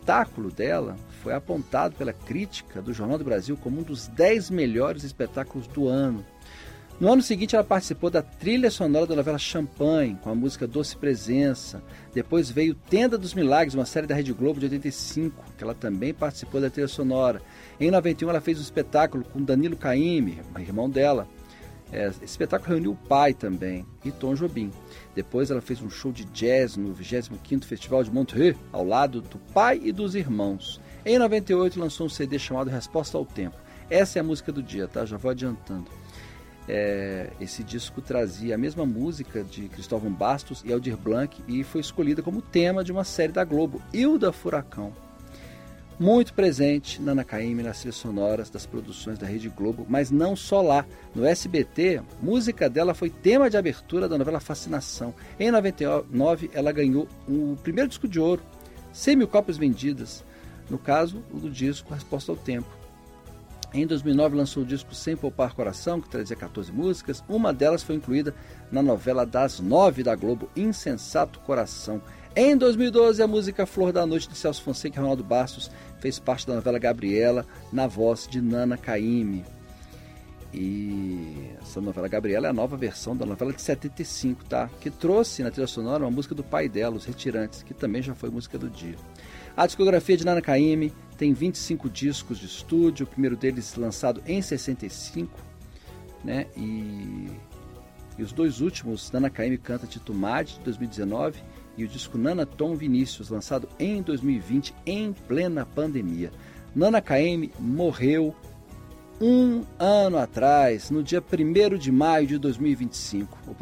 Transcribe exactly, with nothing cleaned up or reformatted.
espetáculo dela foi apontado pela crítica do Jornal do Brasil como um dos dez melhores espetáculos do ano. No ano seguinte, ela participou da trilha sonora da novela Champanhe, com a música Doce Presença. Depois veio Tenda dos Milagres, uma série da Rede Globo de oitenta e cinco, que ela também participou da trilha sonora. Em noventa e um, ela fez um espetáculo com Danilo Caymmi, irmão dela. Esse espetáculo reuniu o pai também, e Tom Jobim. Depois ela fez um show de jazz no vigésimo quinto Festival de Montreux, ao lado do pai e dos irmãos. Em noventa e oito, lançou um C D chamado Resposta ao Tempo. Essa é a música do dia, tá? Já vou adiantando. É, esse disco trazia a mesma música de Cristóvão Bastos e Aldir Blanc e foi escolhida como tema de uma série da Globo, Hilda Furacão. Muito presente Nana Caymmi nas trilhas sonoras das produções da Rede Globo, mas não só lá. No S B T, música dela foi tema de abertura da novela Fascinação. Em noventa e nove, ela ganhou o primeiro disco de ouro, cem mil cópias vendidas, no caso, o do disco Resposta ao Tempo. Em dois mil e nove, lançou o disco Sem Poupar Coração, que trazia catorze músicas. Uma delas foi incluída na novela das nove da Globo, Insensato Coração. Em dois mil e doze, a música Flor da Noite, de Celso Fonseca e Ronaldo Bastos, fez parte da novela Gabriela, na voz de Nana Caymmi. E essa novela Gabriela é a nova versão da novela de setenta e cinco, tá? Que trouxe na trilha sonora uma música do pai dela, Os Retirantes, que também já foi música do dia. A discografia de Nana Caymmi tem vinte e cinco discos de estúdio, o primeiro deles lançado em sessenta e cinco, né? E, e os dois últimos, Nana Caymmi canta Tito Madi, de dois mil e dezenove, e o disco Nana Tom Vinícius, lançado em dois mil e vinte, em plena pandemia. Nana Caymmi morreu um ano atrás, no dia primeiro de maio de dois mil e vinte e cinco.